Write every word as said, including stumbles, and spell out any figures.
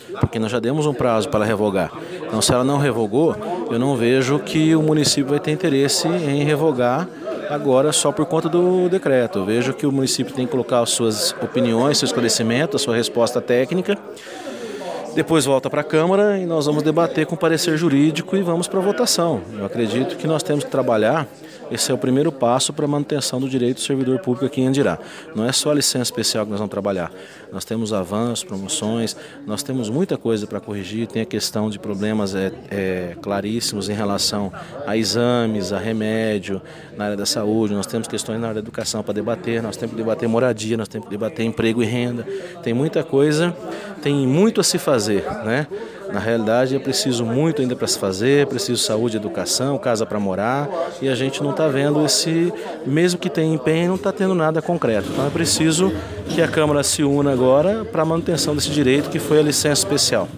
porque nós já demos um prazo para ela revogar. Então, se ela não revogou, eu não vejo que o município vai ter interesse em revogar agora só por conta do decreto. Eu vejo que o município tem que colocar as suas opiniões, seu esclarecimento, a sua resposta técnica. Depois volta para a Câmara e nós vamos debater com parecer jurídico e vamos para a votação. Eu acredito que nós temos que trabalhar, esse é o primeiro passo para a manutenção do direito do servidor público aqui em Andirá. Não é só a licença especial que nós vamos trabalhar. Nós temos avanços, promoções, nós temos muita coisa para corrigir, tem a questão de problemas é, é, claríssimos em relação a exames, a remédio, na área da saúde, nós temos questões na área da educação para debater, nós temos que debater moradia, nós temos que debater emprego e renda, tem muita coisa, tem muito a se fazer, né? Na realidade é preciso muito ainda para se fazer, é preciso saúde, educação, casa para morar, e a gente não está vendo esse, mesmo que tenha empenho, não está tendo nada concreto. Então é preciso que a Câmara se una agora para a manutenção desse direito que foi a licença especial.